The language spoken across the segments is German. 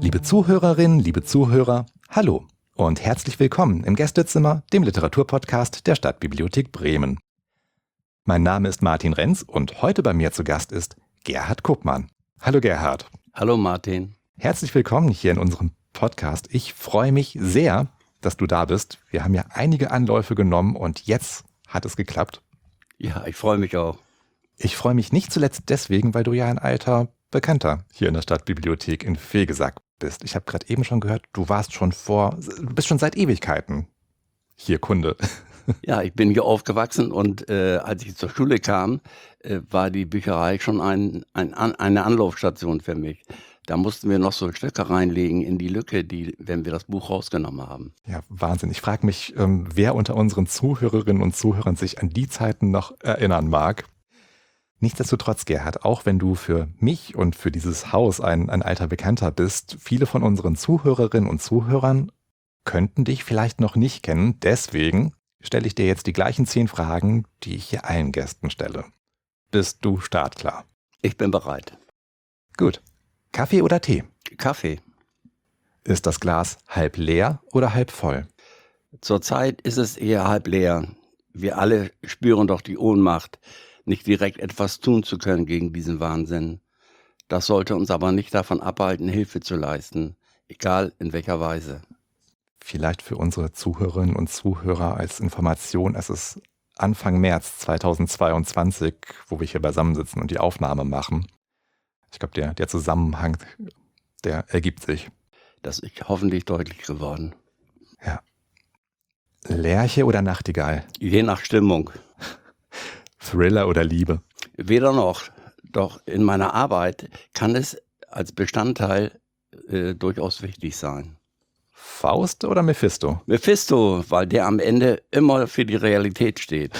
Liebe Zuhörerinnen, liebe Zuhörer, hallo und herzlich willkommen im Gästezimmer, dem Literaturpodcast der Stadtbibliothek Bremen. Mein Name ist Martin Renz und heute bei mir zu Gast ist Gerhard Kuppmann. Hallo Gerhard. Hallo Martin. Herzlich willkommen hier in unserem Podcast. Ich freue mich sehr, dass du da bist. Wir haben ja einige Anläufe genommen und jetzt hat es geklappt. Ja, ich freue mich auch. Ich freue mich nicht zuletzt deswegen, weil du ja ein alter Bekannter hier in der Stadtbibliothek in Vegesack bist. Ich habe gerade eben schon gehört, du bist schon seit Ewigkeiten hier Kunde. Ja, ich bin hier aufgewachsen und als ich zur Schule kam, war die Bücherei schon eine Anlaufstation für mich. Da mussten wir noch so Stöcke reinlegen in die Lücke, wenn wir das Buch rausgenommen haben. Ja, Wahnsinn. Ich frage mich, wer unter unseren Zuhörerinnen und Zuhörern sich an die Zeiten noch erinnern mag. Nichtsdestotrotz, Gerhard, auch wenn du für mich und für dieses Haus ein alter Bekannter bist, viele von unseren Zuhörerinnen und Zuhörern könnten dich vielleicht noch nicht kennen. Deswegen stelle ich dir jetzt die gleichen 10 Fragen, die ich hier allen Gästen stelle. Bist du startklar? Ich bin bereit. Gut. Kaffee oder Tee? Kaffee. Ist das Glas halb leer oder halb voll? Zurzeit ist es eher halb leer. Wir alle spüren doch die Ohnmacht, nicht direkt etwas tun zu können gegen diesen Wahnsinn. Das sollte uns aber nicht davon abhalten, Hilfe zu leisten, egal in welcher Weise. Vielleicht für unsere Zuhörerinnen und Zuhörer als Information, es ist Anfang März 2022, wo wir hier beisammensitzen und die Aufnahme machen. Ich glaube, der Zusammenhang, der ergibt sich. Das ist hoffentlich deutlich geworden. Ja. Lerche oder Nachtigall? Je nach Stimmung. Thriller oder Liebe? Weder noch. Doch in meiner Arbeit kann es als Bestandteil durchaus wichtig sein. Faust oder Mephisto? Mephisto, weil der am Ende immer für die Realität steht.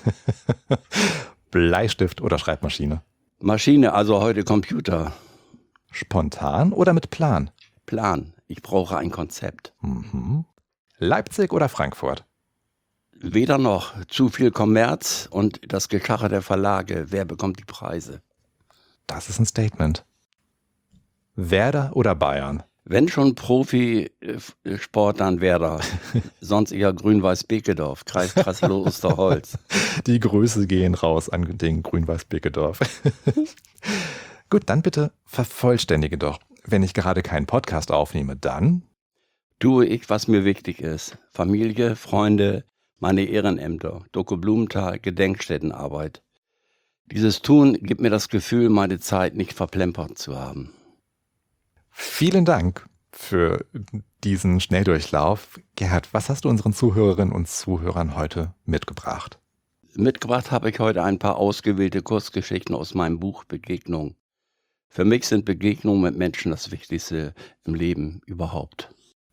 Bleistift oder Schreibmaschine? Maschine, also heute Computer. Spontan oder mit Plan? Plan. Ich brauche ein Konzept. Mhm. Leipzig oder Frankfurt? Weder noch. Zu viel Kommerz und das Geschacher der Verlage. Wer bekommt die Preise? Das ist ein Statement. Werder oder Bayern? Wenn schon Profisport, dann Werder. Sonst eher Grün-Weiß-Bekedorf, Kreis Kraslow-Osterholz. Die Grüße gehen raus an den Grün-Weiß-Bekedorf. Gut, dann bitte vervollständige doch. Wenn ich gerade keinen Podcast aufnehme, dann Tue ich, was mir wichtig ist. Familie, Freunde, meine Ehrenämter, Doku Blumenthal, Gedenkstättenarbeit. Dieses Tun gibt mir das Gefühl, meine Zeit nicht verplempert zu haben. Vielen Dank für diesen Schnelldurchlauf. Gerhard, was hast du unseren Zuhörerinnen und Zuhörern heute mitgebracht? Mitgebracht habe ich heute ein paar ausgewählte Kurzgeschichten aus meinem Buch Begegnung. Für mich sind Begegnungen mit Menschen das Wichtigste im Leben überhaupt.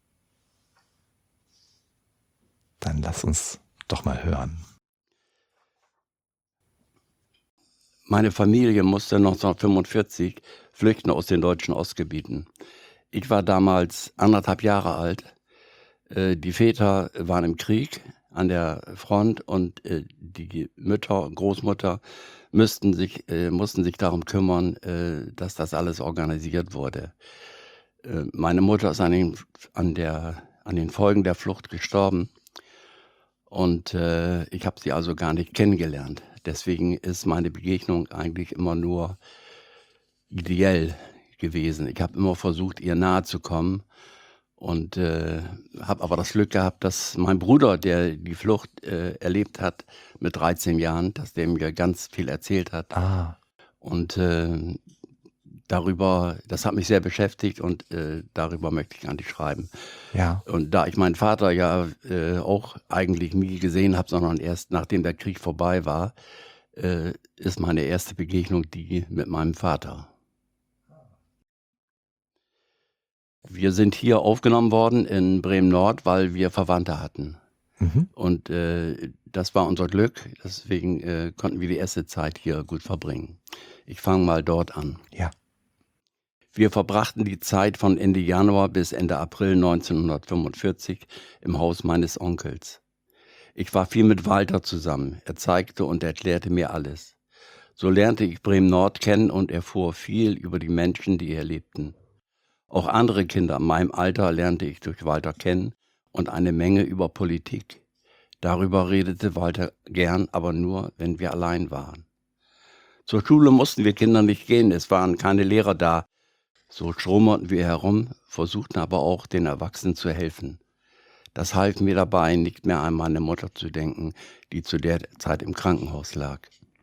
Dann lass uns doch mal hören. Meine Familie musste 1945 flüchten aus den deutschen Ostgebieten. Ich war damals 1,5 Jahre alt. Die Väter waren im Krieg an der Front und die Mütter und Großmutter mussten sich darum kümmern, dass das alles organisiert wurde. Meine Mutter ist an den Folgen der Flucht gestorben und ich habe sie also gar nicht kennengelernt. Deswegen ist meine Begegnung eigentlich immer nur ideell gewesen. Ich habe immer versucht, ihr nahe zu kommen und habe aber das Glück gehabt, dass mein Bruder, der die Flucht erlebt hat mit 13 Jahren, dass der mir ganz viel erzählt hat. Und das hat mich sehr beschäftigt und darüber möchte ich eigentlich schreiben. Ja. Und da ich meinen Vater ja auch eigentlich nie gesehen habe, sondern erst nachdem der Krieg vorbei war, ist meine erste Begegnung die mit meinem Vater. Wir sind hier aufgenommen worden in Bremen-Nord, weil wir Verwandte hatten. Mhm. Und das war unser Glück, deswegen konnten wir die erste Zeit hier gut verbringen. Ich fange mal dort an. Ja. Wir verbrachten die Zeit von Ende Januar bis Ende April 1945 im Haus meines Onkels. Ich war viel mit Walter zusammen. Er zeigte und erklärte mir alles. So lernte ich Bremen-Nord kennen und erfuhr viel über die Menschen, die hier lebten. Auch andere Kinder in meinem Alter lernte ich durch Walter kennen und eine Menge über Politik. Darüber redete Walter gern, aber nur, wenn wir allein waren. Zur Schule mussten wir Kinder nicht gehen, es waren keine Lehrer da. So schlummerten wir herum, versuchten aber auch, den Erwachsenen zu helfen. Das half mir dabei, nicht mehr an meine Mutter zu denken, die zu der Zeit im Krankenhaus lag.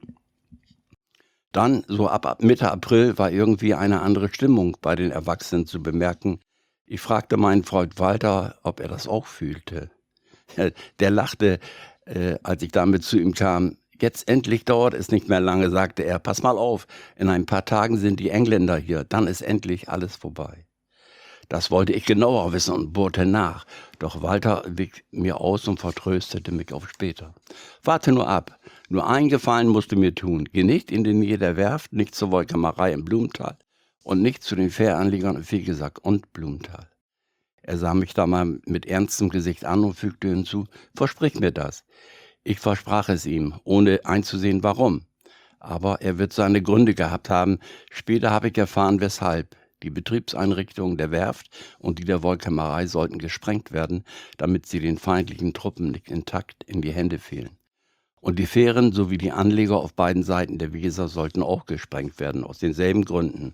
Dann, so ab Mitte April, war irgendwie eine andere Stimmung bei den Erwachsenen zu bemerken. Ich fragte meinen Freund Walter, ob er das auch fühlte. Der lachte, als ich damit zu ihm kam. Jetzt endlich dauert es nicht mehr lange, sagte er. Pass mal auf, in ein paar Tagen sind die Engländer hier, dann ist endlich alles vorbei. Das wollte ich genauer wissen und bohrte nach. Doch Walter wich mir aus und vertröstete mich auf später. Warte nur ab. Nur einen Gefallen musst du mir tun. Geh nicht in die Nähe der Werft, nicht zur Wolkermarei im Blumenthal und nicht zu den Fähranlegern im Fegesack und Blumenthal. Er sah mich da mal mit ernstem Gesicht an und fügte hinzu, versprich mir das. Ich versprach es ihm, ohne einzusehen, warum. Aber er wird seine Gründe gehabt haben. Später habe ich erfahren, weshalb. Die Betriebseinrichtungen der Werft und die der Wolkermarei sollten gesprengt werden, damit sie den feindlichen Truppen nicht intakt in die Hände fielen. Und die Fähren sowie die Anleger auf beiden Seiten der Weser sollten auch gesprengt werden, aus denselben Gründen.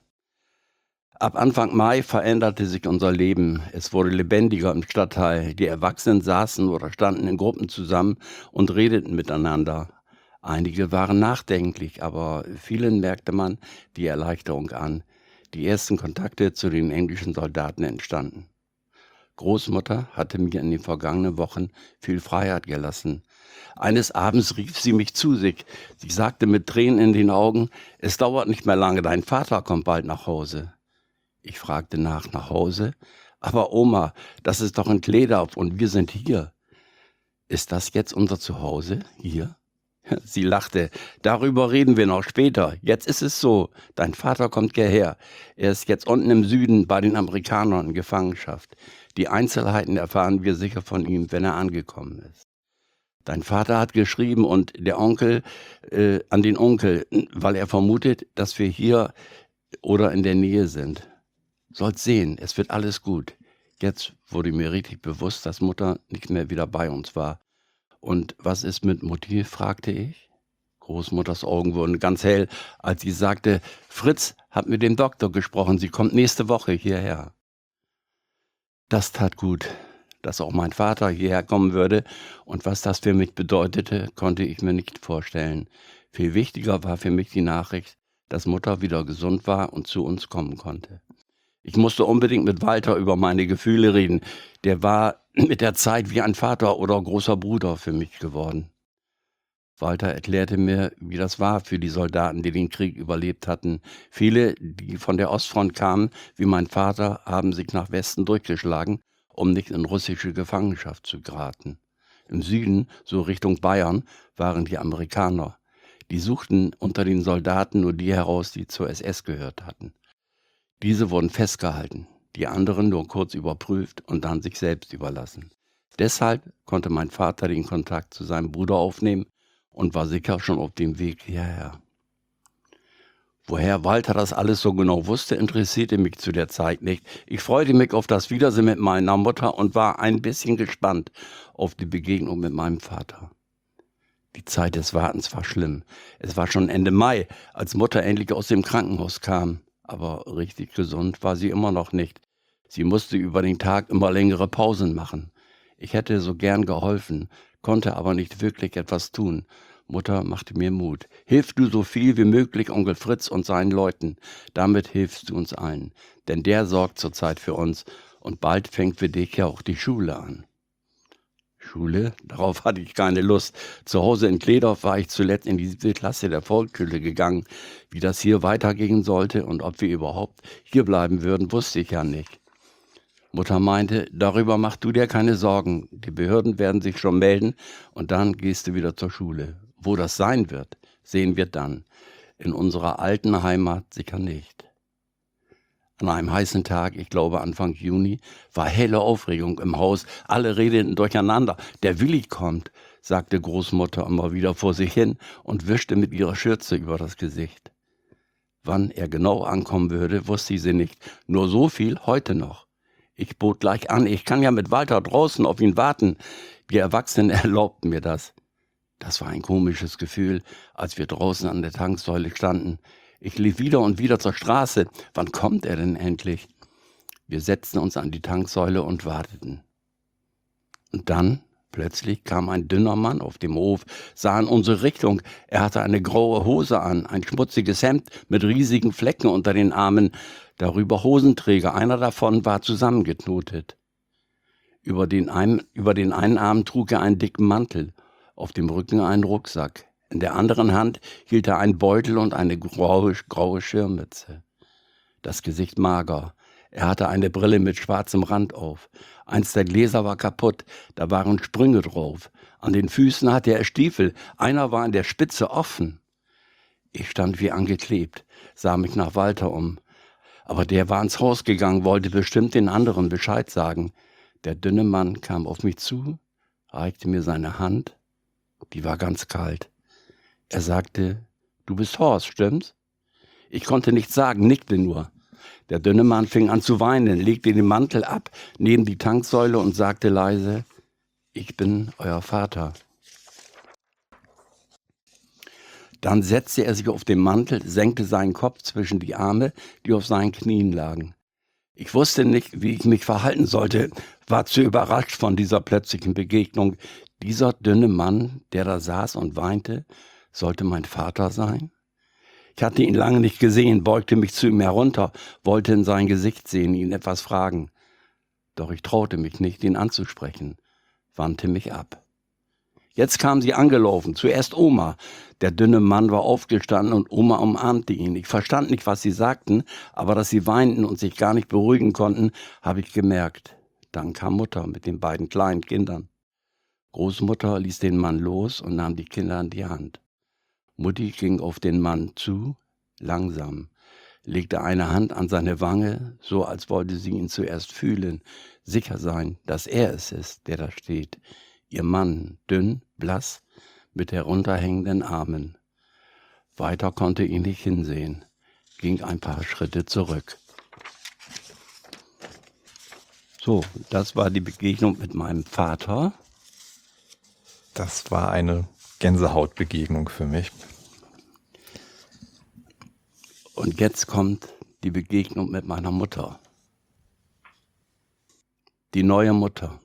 Ab Anfang Mai veränderte sich unser Leben. Es wurde lebendiger im Stadtteil. Die Erwachsenen saßen oder standen in Gruppen zusammen und redeten miteinander. Einige waren nachdenklich, aber vielen merkte man die Erleichterung an. Die ersten Kontakte zu den englischen Soldaten entstanden. Großmutter hatte mir in den vergangenen Wochen viel Freiheit gelassen. Eines Abends rief sie mich zu sich. Sie sagte mit Tränen in den Augen, es dauert nicht mehr lange, dein Vater kommt bald nach Hause. Ich fragte nach Hause? Aber Oma, das ist doch in Kledorf und wir sind hier. Ist das jetzt unser Zuhause, hier? Sie lachte. Darüber reden wir noch später. Jetzt ist es so. Dein Vater kommt hierher. Er ist jetzt unten im Süden bei den Amerikanern in Gefangenschaft. Die Einzelheiten erfahren wir sicher von ihm, wenn er angekommen ist. Dein Vater hat geschrieben und der Onkel an den Onkel, weil er vermutet, dass wir hier oder in der Nähe sind. Sollst sehen, es wird alles gut. Jetzt wurde mir richtig bewusst, dass Mutter nicht mehr wieder bei uns war. Und was ist mit Mutti, fragte ich. Großmutters Augen wurden ganz hell, als sie sagte, Fritz hat mit dem Doktor gesprochen, sie kommt nächste Woche hierher. Das tat gut, dass auch mein Vater hierher kommen würde, und was das für mich bedeutete, konnte ich mir nicht vorstellen. Viel wichtiger war für mich die Nachricht, dass Mutter wieder gesund war und zu uns kommen konnte. Ich musste unbedingt mit Walter über meine Gefühle reden. Der war mit der Zeit wie ein Vater oder großer Bruder für mich geworden. Walter erklärte mir, wie das war für die Soldaten, die den Krieg überlebt hatten. Viele, die von der Ostfront kamen, wie mein Vater, haben sich nach Westen durchgeschlagen, um nicht in russische Gefangenschaft zu geraten. Im Süden, so Richtung Bayern, waren die Amerikaner. Die suchten unter den Soldaten nur die heraus, die zur SS gehört hatten. Diese wurden festgehalten, die anderen nur kurz überprüft und dann sich selbst überlassen. Deshalb konnte mein Vater den Kontakt zu seinem Bruder aufnehmen und war sicher schon auf dem Weg hierher. Woher Walter das alles so genau wusste, interessierte mich zu der Zeit nicht. Ich freute mich auf das Wiedersehen mit meiner Mutter und war ein bisschen gespannt auf die Begegnung mit meinem Vater. Die Zeit des Wartens war schlimm. Es war schon Ende Mai, als Mutter endlich aus dem Krankenhaus kam. Aber richtig gesund war sie immer noch nicht. Sie musste über den Tag immer längere Pausen machen. Ich hätte so gern geholfen, konnte aber nicht wirklich etwas tun. Mutter machte mir Mut. Hilf du so viel wie möglich Onkel Fritz und seinen Leuten. Damit hilfst du uns allen. Denn der sorgt zurzeit für uns. Und bald fängt für dich ja auch die Schule an. Schule? Darauf hatte ich keine Lust. Zu Hause in Kledorf war ich zuletzt in die 7. Klasse der Volksschule gegangen. Wie das hier weitergehen sollte und ob wir überhaupt hier bleiben würden, wusste ich ja nicht. Mutter meinte, darüber mach du dir keine Sorgen. Die Behörden werden sich schon melden und dann gehst du wieder zur Schule. Wo das sein wird, sehen wir dann. In unserer alten Heimat sicher nicht. An einem heißen Tag, ich glaube Anfang Juni, war helle Aufregung im Haus. Alle redeten durcheinander. Der Willi kommt, sagte Großmutter immer wieder vor sich hin und wischte mit ihrer Schürze über das Gesicht. Wann er genau ankommen würde, wusste sie nicht. Nur so viel heute noch. Ich bot gleich an, ich kann ja mit Walter draußen auf ihn warten. Die Erwachsenen erlaubten mir das. Das war ein komisches Gefühl, als wir draußen an der Tanksäule standen. Ich lief wieder und wieder zur Straße. Wann kommt er denn endlich? Wir setzten uns an die Tanksäule und warteten. Und dann, plötzlich, kam ein dünner Mann auf dem Hof, sah in unsere Richtung. Er hatte eine graue Hose an, ein schmutziges Hemd mit riesigen Flecken unter den Armen, darüber Hosenträger. Einer davon war zusammengeknotet. Über den einen Arm trug er einen dicken Mantel, auf dem Rücken einen Rucksack. In der anderen Hand hielt er einen Beutel und eine graue Schirmmütze. Das Gesicht mager. Er hatte eine Brille mit schwarzem Rand auf. Eins der Gläser war kaputt, da waren Sprünge drauf. An den Füßen hatte er Stiefel, einer war an der Spitze offen. Ich stand wie angeklebt, sah mich nach Walter um. Aber der war ins Haus gegangen, wollte bestimmt den anderen Bescheid sagen. Der dünne Mann kam auf mich zu, reichte mir seine Hand, die war ganz kalt. Er sagte, du bist Horst, stimmt's? Ich konnte nichts sagen, nickte nur. Der dünne Mann fing an zu weinen, legte den Mantel ab neben die Tanksäule und sagte leise, ich bin euer Vater. Dann setzte er sich auf den Mantel, senkte seinen Kopf zwischen die Arme, die auf seinen Knien lagen. Ich wusste nicht, wie ich mich verhalten sollte, war zu überrascht von dieser plötzlichen Begegnung. Dieser dünne Mann, der da saß und weinte, sollte mein Vater sein? Ich hatte ihn lange nicht gesehen, beugte mich zu ihm herunter, wollte in sein Gesicht sehen, ihn etwas fragen. Doch ich traute mich nicht, ihn anzusprechen, wandte mich ab. Jetzt kam sie angelaufen, zuerst Oma. Der dünne Mann war aufgestanden und Oma umarmte ihn. Ich verstand nicht, was sie sagten, aber dass sie weinten und sich gar nicht beruhigen konnten, habe ich gemerkt. Dann kam Mutter mit den beiden kleinen Kindern. Großmutter ließ den Mann los und nahm die Kinder an die Hand. Mutti ging auf den Mann zu, langsam, legte eine Hand an seine Wange, so als wollte sie ihn zuerst fühlen, sicher sein, dass er es ist, der da steht. Ihr Mann, dünn, blass, mit herunterhängenden Armen. Weiter konnte ihn nicht hinsehen, ging ein paar Schritte zurück. So, das war die Begegnung mit meinem Vater. Das war eine Gänsehautbegegnung für mich. Und jetzt kommt die Begegnung mit meiner Mutter. Die neue Mutter.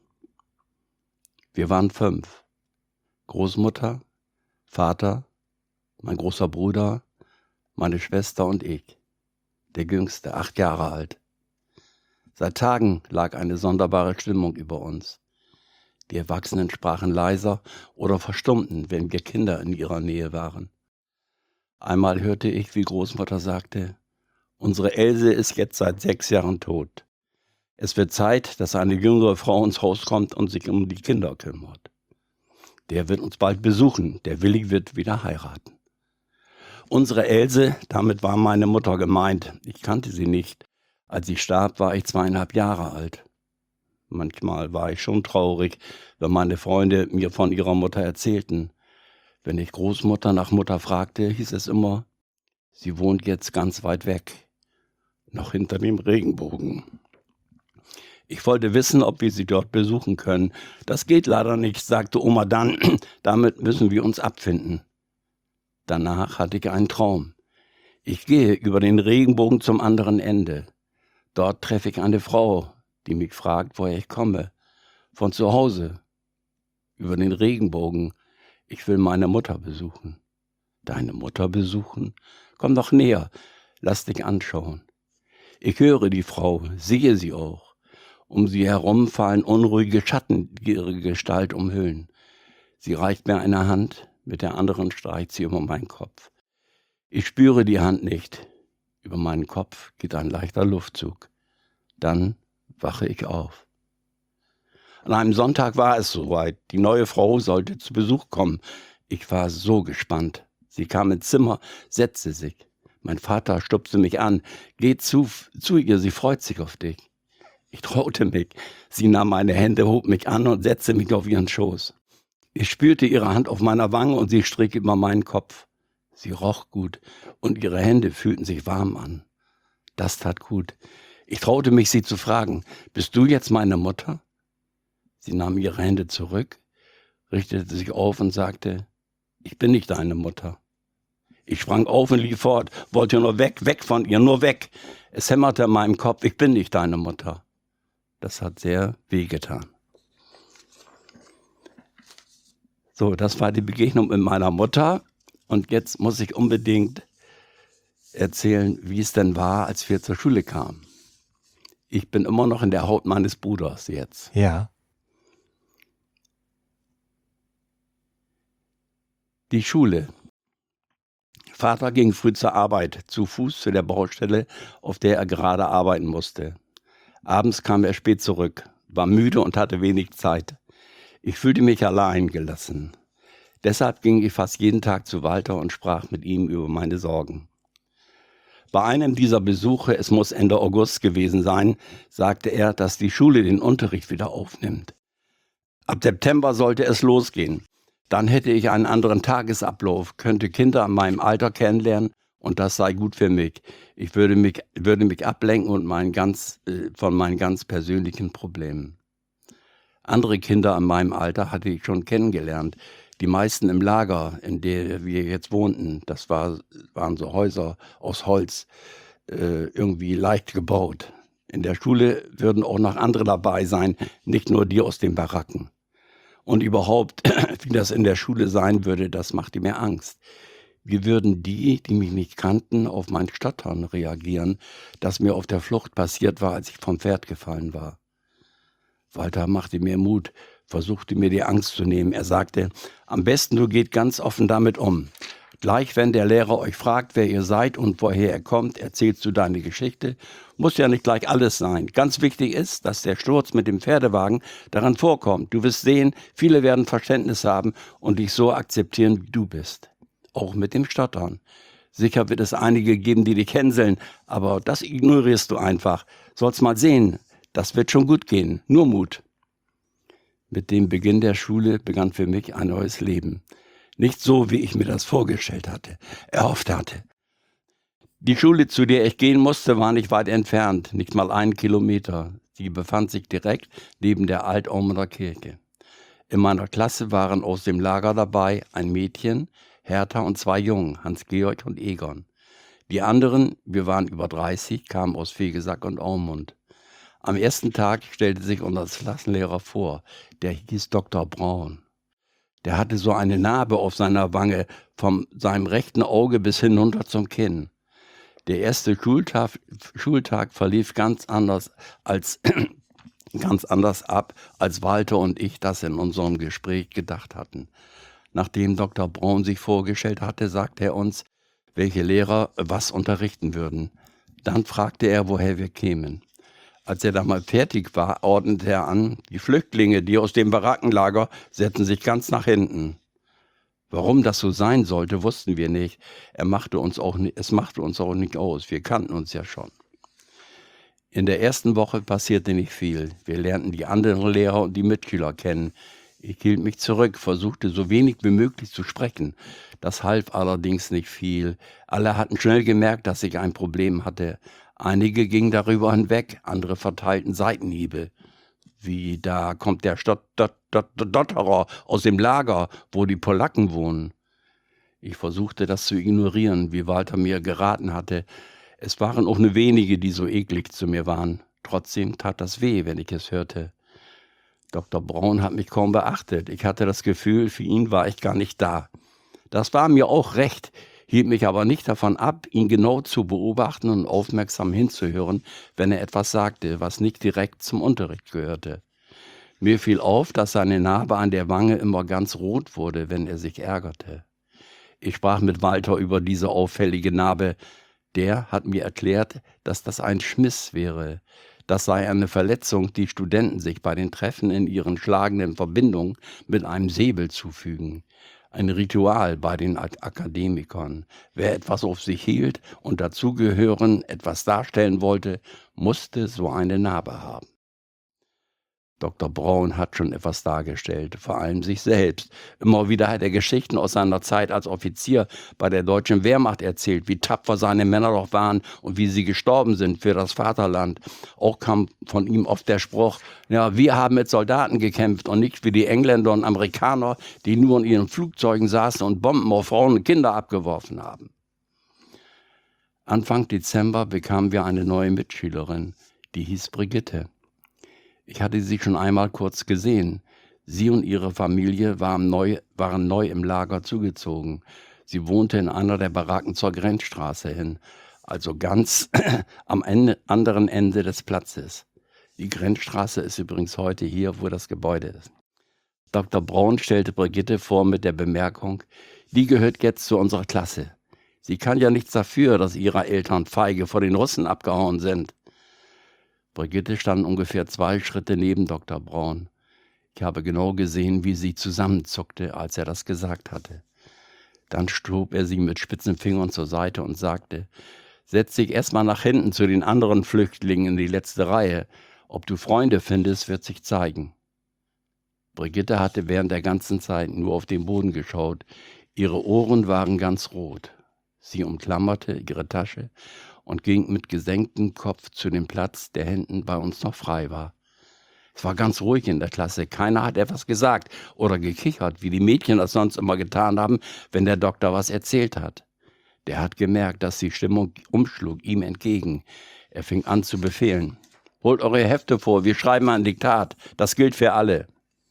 Wir waren 5. Großmutter, Vater, mein großer Bruder, meine Schwester und ich. Der Jüngste, 8 Jahre alt. Seit Tagen lag eine sonderbare Stimmung über uns. Die Erwachsenen sprachen leiser oder verstummten, wenn wir Kinder in ihrer Nähe waren. Einmal hörte ich, wie Großmutter sagte, unsere Else ist jetzt seit 6 Jahren tot. Es wird Zeit, dass eine jüngere Frau ins Haus kommt und sich um die Kinder kümmert. Der wird uns bald besuchen, der Willi wird wieder heiraten. Unsere Else, damit war meine Mutter gemeint, ich kannte sie nicht. Als sie starb, war ich 2,5 Jahre alt. Manchmal war ich schon traurig, wenn meine Freunde mir von ihrer Mutter erzählten. Wenn ich Großmutter nach Mutter fragte, hieß es immer, sie wohnt jetzt ganz weit weg, noch hinter dem Regenbogen. Ich wollte wissen, ob wir sie dort besuchen können. Das geht leider nicht, sagte Oma dann, damit müssen wir uns abfinden. Danach hatte ich einen Traum. Ich gehe über den Regenbogen zum anderen Ende. Dort treffe ich eine Frau, die mich fragt, woher ich komme. Von zu Hause. Über den Regenbogen. Ich will meine Mutter besuchen. Deine Mutter besuchen? Komm doch näher, lass dich anschauen. Ich höre die Frau, sehe sie auch. Um sie herum fallen unruhige Schatten, die ihre Gestalt umhüllen. Sie reicht mir eine Hand, mit der anderen streicht sie über meinen Kopf. Ich spüre die Hand nicht. Über meinen Kopf geht ein leichter Luftzug. Dann wache ich auf. An einem Sonntag war es soweit. Die neue Frau sollte zu Besuch kommen. Ich war so gespannt. Sie kam ins Zimmer, setzte sich. Mein Vater stupste mich an. Geh zu ihr, sie freut sich auf dich. Ich traute mich. Sie nahm meine Hände, hob mich an und setzte mich auf ihren Schoß. Ich spürte ihre Hand auf meiner Wange und sie strich über meinen Kopf. Sie roch gut und ihre Hände fühlten sich warm an. Das tat gut. Ich traute mich, sie zu fragen, bist du jetzt meine Mutter? Sie nahm ihre Hände zurück, richtete sich auf und sagte, ich bin nicht deine Mutter. Ich sprang auf und lief fort, wollte nur weg, weg von ihr, nur weg. Es hämmerte in meinem Kopf, ich bin nicht deine Mutter. Das hat sehr wehgetan. So, das war die Begegnung mit meiner Mutter. Und jetzt muss ich unbedingt erzählen, wie es denn war, als wir zur Schule kamen. Ich bin immer noch in der Haut meines Bruders jetzt. Ja. Die Schule. Vater ging früh zur Arbeit, zu Fuß zu der Baustelle, auf der er gerade arbeiten musste. Abends kam er spät zurück, war müde und hatte wenig Zeit. Ich fühlte mich allein gelassen. Deshalb ging ich fast jeden Tag zu Walter und sprach mit ihm über meine Sorgen. Bei einem dieser Besuche, es muss Ende August gewesen sein, sagte er, dass die Schule den Unterricht wieder aufnimmt. Ab September sollte es losgehen. Dann hätte ich einen anderen Tagesablauf, könnte Kinder in meinem Alter kennenlernen und das sei gut für mich. Ich würde mich ablenken und von meinen ganz persönlichen Problemen. Andere Kinder in meinem Alter hatte ich schon kennengelernt. Die meisten im Lager, in dem wir jetzt wohnten, das waren so Häuser aus Holz, irgendwie leicht gebaut. In der Schule würden auch noch andere dabei sein, nicht nur die aus den Baracken. Und überhaupt, wie das in der Schule sein würde, das machte mir Angst. Wie würden die mich nicht kannten, auf mein Stottern reagieren, das mir auf der Flucht passiert war, als ich vom Pferd gefallen war? Walter machte mir Mut, versuchte mir die Angst zu nehmen. Er sagte, am besten du geht ganz offen damit um. Gleich wenn der Lehrer euch fragt, wer ihr seid und woher ihr kommt, erzählst du deine Geschichte. Muss ja nicht gleich alles sein. Ganz wichtig ist, dass der Sturz mit dem Pferdewagen daran vorkommt. Du wirst sehen, viele werden Verständnis haben und dich so akzeptieren, wie du bist. Auch mit dem Stottern. Sicher wird es einige geben, die dich hänseln, aber das ignorierst du einfach. Sollst mal sehen, das wird schon gut gehen. Nur Mut. Mit dem Beginn der Schule begann für mich ein neues Leben. Nicht so, wie ich mir das vorgestellt hatte, erhofft hatte. Die Schule, zu der ich gehen musste, war nicht weit entfernt, nicht mal 1 Kilometer. Sie befand sich direkt neben der Alt-Aumünder Kirche. In meiner Klasse waren aus dem Lager dabei ein Mädchen, Hertha und 2 Jungen, Hans-Georg und Egon. Die anderen, wir waren über 30, kamen aus Vegesack und Aumund. Am ersten Tag stellte sich unser Klassenlehrer vor, der hieß Dr. Braun. Der hatte so eine Narbe auf seiner Wange, von seinem rechten Auge bis hinunter zum Kinn. Der erste Schultag verlief ganz anders ab, als Walter und ich das in unserem Gespräch gedacht hatten. Nachdem Dr. Braun sich vorgestellt hatte, sagte er uns, welche Lehrer was unterrichten würden. Dann fragte er, woher wir kämen. Als er da mal fertig war, ordnete er an, die Flüchtlinge, die aus dem Barackenlager, setzten sich ganz nach hinten. Warum das so sein sollte, wussten wir nicht. Es machte uns auch nicht aus, wir kannten uns ja schon. In der ersten Woche passierte nicht viel. Wir lernten die anderen Lehrer und die Mitschüler kennen. Ich hielt mich zurück, versuchte so wenig wie möglich zu sprechen. Das half allerdings nicht viel. Alle hatten schnell gemerkt, dass ich ein Problem hatte. Einige gingen darüber hinweg, andere verteilten Seitenhiebe. Wie, da kommt der Stotterer aus dem Lager, wo die Polacken wohnen. Ich versuchte das zu ignorieren, wie Walter mir geraten hatte. Es waren auch nur wenige, die so eklig zu mir waren. Trotzdem tat das weh, wenn ich es hörte. Dr. Braun hat mich kaum beachtet. Ich hatte das Gefühl, für ihn war ich gar nicht da. Das war mir auch recht, hielt mich aber nicht davon ab, ihn genau zu beobachten und aufmerksam hinzuhören, wenn er etwas sagte, was nicht direkt zum Unterricht gehörte. Mir fiel auf, dass seine Narbe an der Wange immer ganz rot wurde, wenn er sich ärgerte. Ich sprach mit Walter über diese auffällige Narbe. Der hat mir erklärt, dass das ein Schmiss wäre. Das sei eine Verletzung, die Studenten sich bei den Treffen in ihren schlagenden Verbindungen mit einem Säbel zufügen. Ein Ritual bei den Akademikern. Wer etwas auf sich hielt und dazugehören etwas darstellen wollte, musste so eine Narbe haben. Dr. Braun hat schon etwas dargestellt, vor allem sich selbst. Immer wieder hat er Geschichten aus seiner Zeit als Offizier bei der deutschen Wehrmacht erzählt, wie tapfer seine Männer doch waren und wie sie gestorben sind für das Vaterland. Auch kam von ihm oft der Spruch, ja, wir haben mit Soldaten gekämpft und nicht wie die Engländer und Amerikaner, die nur in ihren Flugzeugen saßen und Bomben auf Frauen und Kinder abgeworfen haben. Anfang Dezember bekamen wir eine neue Mitschülerin, die hieß Brigitte. Ich hatte sie schon einmal kurz gesehen. Sie und ihre Familie waren neu im Lager zugezogen. Sie wohnte in einer der Baracken zur Grenzstraße hin, also ganz am anderen Ende des Platzes. Die Grenzstraße ist übrigens heute hier, wo das Gebäude ist. Dr. Braun stellte Brigitte vor mit der Bemerkung, die gehört jetzt zu unserer Klasse. Sie kann ja nichts dafür, dass ihre Eltern feige vor den Russen abgehauen sind. Brigitte stand ungefähr 2 Schritte neben Dr. Braun. Ich habe genau gesehen, wie sie zusammenzuckte, als er das gesagt hatte. Dann schob er sie mit spitzen Fingern zur Seite und sagte, setz dich erstmal nach hinten zu den anderen Flüchtlingen in die letzte Reihe. Ob du Freunde findest, wird sich zeigen. Brigitte hatte während der ganzen Zeit nur auf den Boden geschaut. Ihre Ohren waren ganz rot. Sie umklammerte ihre Tasche und ging mit gesenktem Kopf zu dem Platz, der hinten bei uns noch frei war. Es war ganz ruhig in der Klasse. Keiner hat etwas gesagt oder gekichert, wie die Mädchen das sonst immer getan haben, wenn der Doktor was erzählt hat. Der hat gemerkt, dass die Stimmung umschlug ihm entgegen. Er fing an zu befehlen. Holt eure Hefte vor, wir schreiben ein Diktat. Das gilt für alle.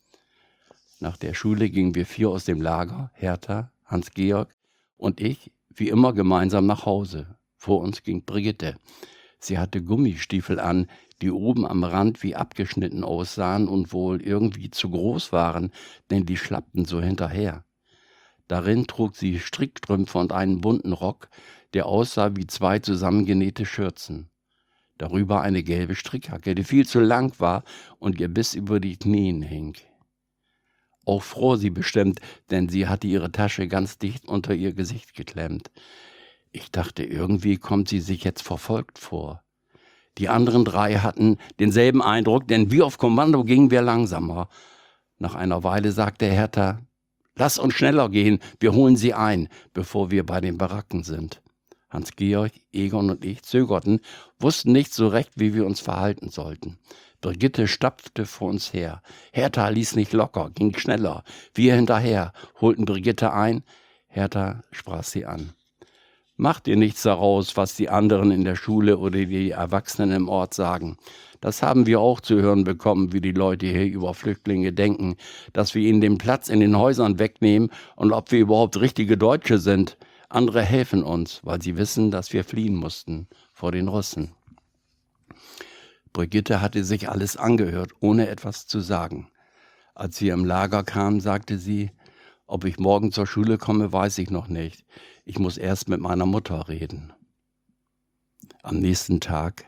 Nach der Schule gingen wir 4 aus dem Lager, Hertha, Hans-Georg und ich, wie immer gemeinsam nach Hause. Vor uns ging Brigitte. Sie hatte Gummistiefel an, die oben am Rand wie abgeschnitten aussahen und wohl irgendwie zu groß waren, denn die schlappten so hinterher. Darin trug sie Strickstrümpfe und einen bunten Rock, der aussah wie 2 zusammengenähte Schürzen. Darüber eine gelbe Strickjacke, die viel zu lang war und ihr bis über die Knien hing. Auch fror sie bestimmt, denn sie hatte ihre Tasche ganz dicht unter ihr Gesicht geklemmt. Ich dachte, irgendwie kommt sie sich jetzt verfolgt vor. Die anderen 3 hatten denselben Eindruck, denn wie auf Kommando gingen wir langsamer. Nach einer Weile sagte Hertha, lass uns schneller gehen, wir holen sie ein, bevor wir bei den Baracken sind. Hans-Georg, Egon und ich zögerten, wussten nicht so recht, wie wir uns verhalten sollten. Brigitte stapfte vor uns her. Hertha ließ nicht locker, ging schneller. Wir hinterher, holten Brigitte ein. Hertha sprach sie an. Mach dir nichts daraus, was die anderen in der Schule oder die Erwachsenen im Ort sagen. Das haben wir auch zu hören bekommen, wie die Leute hier über Flüchtlinge denken, dass wir ihnen den Platz in den Häusern wegnehmen und ob wir überhaupt richtige Deutsche sind. Andere helfen uns, weil sie wissen, dass wir fliehen mussten vor den Russen. Brigitte hatte sich alles angehört, ohne etwas zu sagen. Als wir im Lager kamen, sagte sie, ob ich morgen zur Schule komme, weiß ich noch nicht. Ich muss erst mit meiner Mutter reden. Am nächsten Tag,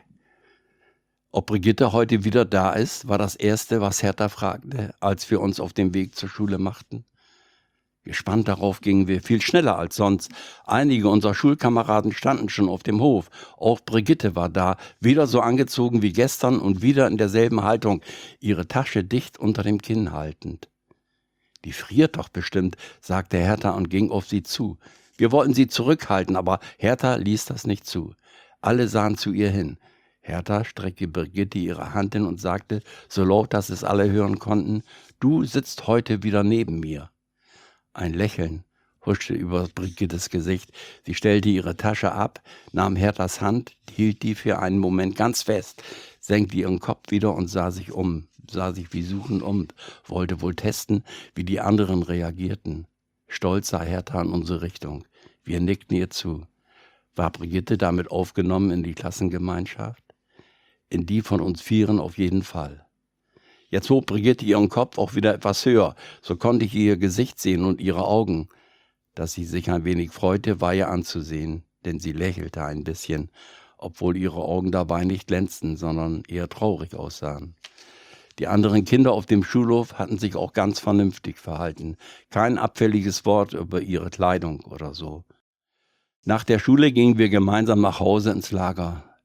ob Brigitte heute wieder da ist, war das Erste, was Hertha fragte, als wir uns auf den Weg zur Schule machten. Gespannt darauf gingen wir viel schneller als sonst. Einige unserer Schulkameraden standen schon auf dem Hof. Auch Brigitte war da, wieder so angezogen wie gestern und wieder in derselben Haltung, ihre Tasche dicht unter dem Kinn haltend. Die friert doch bestimmt, sagte Hertha und ging auf sie zu. Wir wollten sie zurückhalten, aber Hertha ließ das nicht zu. Alle sahen zu ihr hin. Hertha streckte Brigitte ihre Hand hin und sagte, so laut, dass es alle hören konnten, du sitzt heute wieder neben mir. Ein Lächeln huschte über Brigittes Gesicht. Sie stellte ihre Tasche ab, nahm Herthas Hand, hielt die für einen Moment ganz fest, senkte ihren Kopf wieder und sah sich wie suchend um, wollte wohl testen, wie die anderen reagierten. Stolz sah Hertha in unsere Richtung. Wir nickten ihr zu. War Brigitte damit aufgenommen in die Klassengemeinschaft? In die von uns 4 auf jeden Fall. Jetzt hob Brigitte ihren Kopf auch wieder etwas höher, so konnte ich ihr Gesicht sehen und ihre Augen. Dass sie sich ein wenig freute, war ihr anzusehen, denn sie lächelte ein bisschen, obwohl ihre Augen dabei nicht glänzten, sondern eher traurig aussahen. Die anderen Kinder auf dem Schulhof hatten sich auch ganz vernünftig verhalten. Kein abfälliges Wort über ihre Kleidung oder so. Nach der Schule gingen wir gemeinsam nach Hause ins Lager.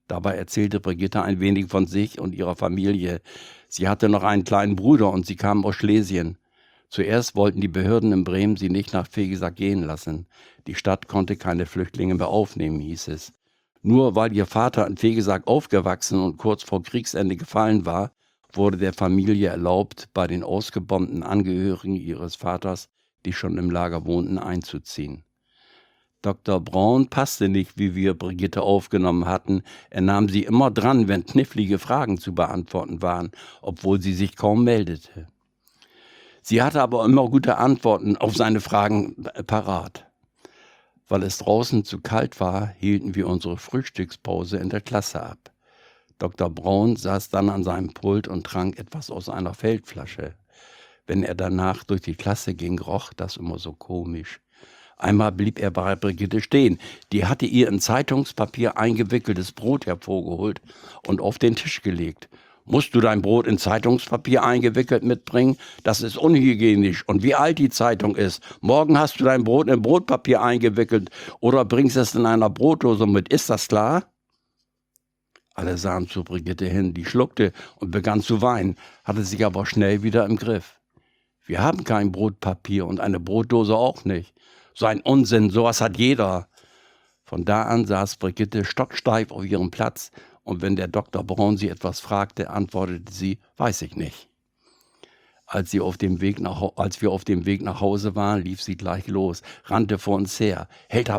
Dabei erzählte Brigitte ein wenig von sich und ihrer Familie. Sie hatte noch einen kleinen Bruder und sie kam aus Schlesien. Zuerst wollten die Behörden in Bremen sie nicht nach Vegesack gehen lassen. Die Stadt konnte keine Flüchtlinge mehr aufnehmen, hieß es. Nur weil ihr Vater in Vegesack aufgewachsen und kurz vor Kriegsende gefallen war, wurde der Familie erlaubt, bei den ausgebombten Angehörigen ihres Vaters, die schon im Lager wohnten, einzuziehen. Dr. Braun passte nicht, wie wir Brigitte aufgenommen hatten. Er nahm sie immer dran, wenn knifflige Fragen zu beantworten waren, obwohl sie sich kaum meldete. Sie hatte aber immer gute Antworten auf seine Fragen parat. Weil es draußen zu kalt war, hielten wir unsere Frühstückspause in der Klasse ab. Dr. Braun saß dann an seinem Pult und trank etwas aus einer Feldflasche. Wenn er danach durch die Klasse ging, roch das immer so komisch. Einmal blieb er bei Brigitte stehen. Die hatte ihr in Zeitungspapier eingewickeltes Brot hervorgeholt und auf den Tisch gelegt. Musst du dein Brot in Zeitungspapier eingewickelt mitbringen? Das ist unhygienisch. Und wie alt die Zeitung ist. Morgen hast du dein Brot in Brotpapier eingewickelt oder bringst es in einer Brotdose mit. Ist das klar? Alle sahen zu Brigitte hin. Die schluckte und begann zu weinen, hatte sich aber schnell wieder im Griff. Wir haben kein Brotpapier und eine Brotdose auch nicht. So ein Unsinn, sowas hat jeder. Von da an saß Brigitte stocksteif auf ihrem Platz und wenn der Dr. Braun sie etwas fragte, antwortete sie, weiß ich nicht. Als wir auf dem Weg nach Hause waren, lief sie gleich los, rannte vor uns her.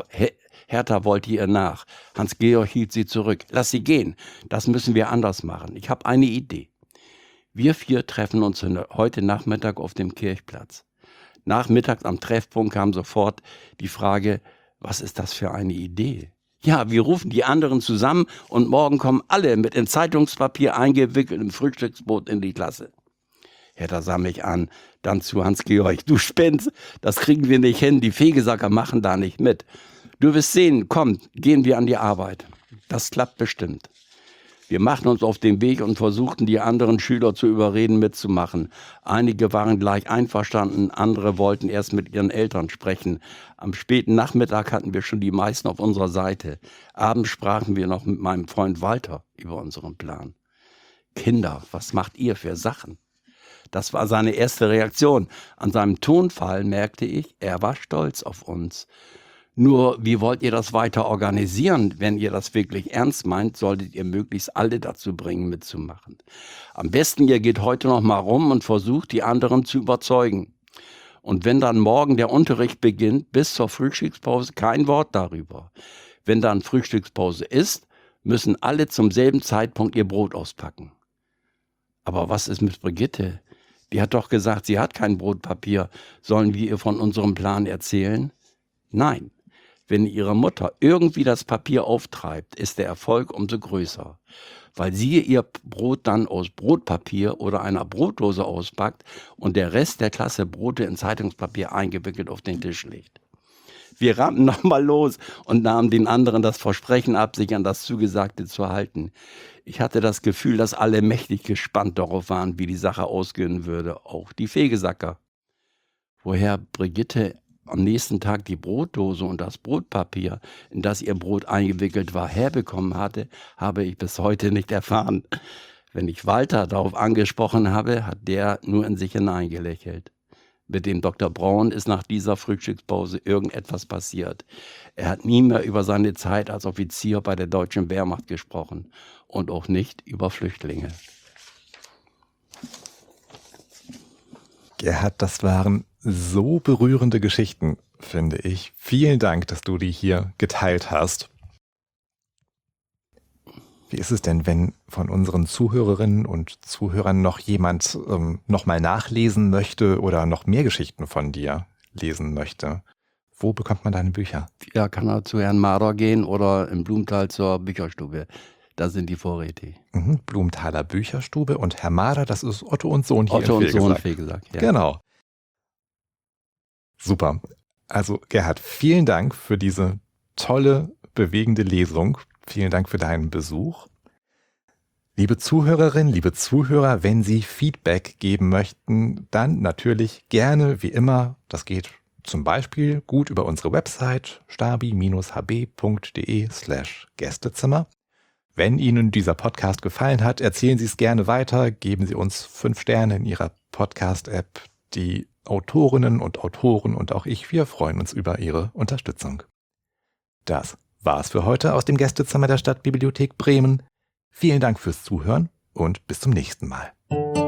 Hertha wollte ihr nach. Hans-Georg hielt sie zurück. Lass sie gehen, das müssen wir anders machen. Ich habe eine Idee. Wir 4 treffen uns heute Nachmittag auf dem Kirchplatz. Nachmittags am Treffpunkt kam sofort die Frage, was ist das für eine Idee? Ja, wir rufen die anderen zusammen und morgen kommen alle mit in Zeitungspapier eingewickeltem Frühstücksbrot in die Klasse. Hertha sah mich an, dann zu Hans-Georg. Du spinnst, das kriegen wir nicht hin, die Vegesacker machen da nicht mit. Du wirst sehen, komm, gehen wir an die Arbeit. Das klappt bestimmt. Wir machten uns auf den Weg und versuchten, die anderen Schüler zu überreden, mitzumachen. Einige waren gleich einverstanden, andere wollten erst mit ihren Eltern sprechen. Am späten Nachmittag hatten wir schon die meisten auf unserer Seite. Abends sprachen wir noch mit meinem Freund Walter über unseren Plan. Kinder, was macht ihr für Sachen? Das war seine erste Reaktion. An seinem Tonfall merkte ich, er war stolz auf uns. Nur, wie wollt ihr das weiter organisieren? Wenn ihr das wirklich ernst meint, solltet ihr möglichst alle dazu bringen, mitzumachen. Am besten, ihr geht heute noch mal rum und versucht, die anderen zu überzeugen. Und wenn dann morgen der Unterricht beginnt, bis zur Frühstückspause kein Wort darüber. Wenn dann Frühstückspause ist, müssen alle zum selben Zeitpunkt ihr Brot auspacken. Aber was ist mit Brigitte? Die hat doch gesagt, sie hat kein Brotpapier. Sollen wir ihr von unserem Plan erzählen? Nein. Wenn ihre Mutter irgendwie das Papier auftreibt, ist der Erfolg umso größer, weil sie ihr Brot dann aus Brotpapier oder einer Brotdose auspackt und der Rest der Klasse Brote in Zeitungspapier eingewickelt auf den Tisch legt. Wir rannten nochmal los und nahmen den anderen das Versprechen ab, sich an das Zugesagte zu halten. Ich hatte das Gefühl, dass alle mächtig gespannt darauf waren, wie die Sache ausgehen würde, auch die Vegesacker. Woher Brigitte am nächsten Tag die Brotdose und das Brotpapier, in das ihr Brot eingewickelt war, herbekommen hatte, habe ich bis heute nicht erfahren. Wenn ich Walter darauf angesprochen habe, hat der nur in sich hineingelächelt. Mit dem Dr. Braun ist nach dieser Frühstückspause irgendetwas passiert. Er hat nie mehr über seine Zeit als Offizier bei der deutschen Wehrmacht gesprochen und auch nicht über Flüchtlinge. Gerhard, das waren so berührende Geschichten, finde ich. Vielen Dank, dass du die hier geteilt hast. Wie ist es denn, wenn von unseren Zuhörerinnen und Zuhörern noch jemand nochmal nachlesen möchte oder noch mehr Geschichten von dir lesen möchte? Wo bekommt man deine Bücher? Ja, kann er zu Herrn Marder gehen oder im Blumenthal zur Bücherstube. Da sind die vorrätig. Blumenthaler Bücherstube und Herr Marder, das ist Otto und Sohn hier Otto in und Sohn Vegesack, ja. Genau. Super. Also Gerhard, vielen Dank für diese tolle, bewegende Lesung. Vielen Dank für deinen Besuch. Liebe Zuhörerinnen, liebe Zuhörer, wenn Sie Feedback geben möchten, dann natürlich gerne, wie immer. Das geht zum Beispiel gut über unsere Website stabi-hb.de/Gästezimmer. Wenn Ihnen dieser Podcast gefallen hat, erzählen Sie es gerne weiter, geben Sie uns 5 Sterne in Ihrer Podcast-App. Die Autorinnen und Autoren und auch ich, wir freuen uns über Ihre Unterstützung. Das war's für heute aus dem Gästezimmer der Stadtbibliothek Bremen. Vielen Dank fürs Zuhören und bis zum nächsten Mal.